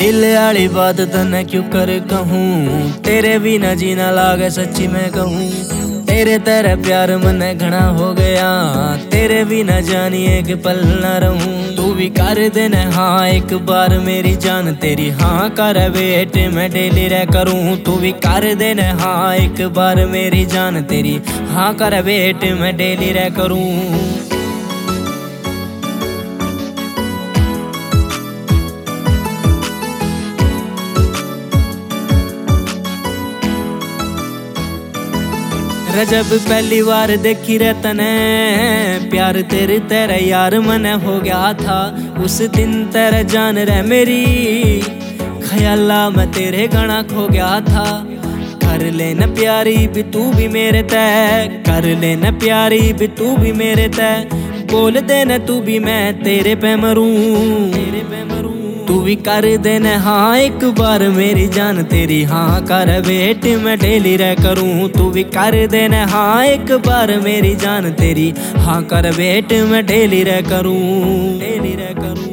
दिल आली बात तने क्यों कर कहूँ, तेरे बिना जीना लागे सच्ची मैं कहूँ। तेरे तेरे प्यार मने घना हो गया, तेरे बिना जानी एक पल न रहूं। तू भी कर देना हाँ एक बार मेरी जान तेरी, हाँ कर वेट मैं डेली रह करूँ। तू भी कर देना हाँ एक बार मेरी जान तेरी, हाँ कर वेट मैं डेली रह करूँ। जब पहली बार देखी रे तने, प्यार तेरे तेरे यार मने हो गया था। उस दिन तेरे जान रे मेरी, ख्याला मैं तेरे गाना खो गया था। कर लेना प्यारी भी तू भी मेरे तय, कर लेना प्यारी भी तू भी मेरे तय। बोल देना तू भी मैं तेरे पे मरूं, तेरे पे मरूं। तू भी कर देना हाँ एक बार मेरी जान तेरी, हाँ कर वेट मैं डेली रह करूँ। तू भी कर देना हाँ एक बार मेरी जान तेरी, हाँ कर वेट मैं डेली रह करूँ, डेली रह करूँ।